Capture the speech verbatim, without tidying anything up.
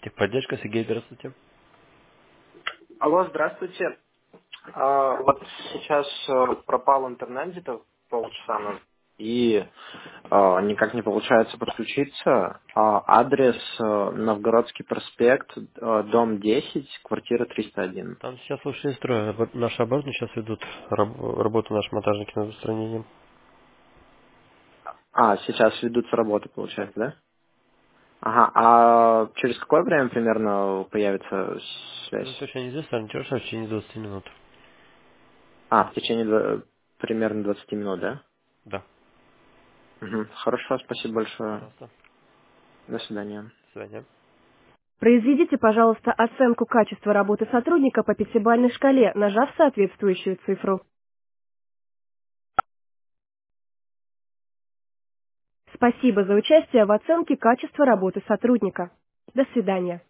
Техподдержка, Сергей, здравствуйте. Алло, здравствуйте. А, вот сейчас э, пропал интернет где-то полчаса назад, и а, никак не получается подключиться. А, адрес э, Новгородский проспект, э, дом десять, квартира триста один. Там сейчас лучшие строи. Вот Наши оборудование сейчас ведут раб- работу наши монтажники над устранением. А, сейчас ведутся работы, Да. получается, да? Ага, а через какое время примерно появится Ну, связь? точно неизвестно, ориентируешься в течение двадцати минут. А, в течение два- примерно двадцати минут, да? Да. Мгм. Хорошо, спасибо большое. Пожалуйста. До свидания. До свидания. Произведите, пожалуйста, оценку качества работы сотрудника по пятибалльной шкале, нажав соответствующую цифру. Спасибо за участие в оценке качества работы сотрудника. До свидания.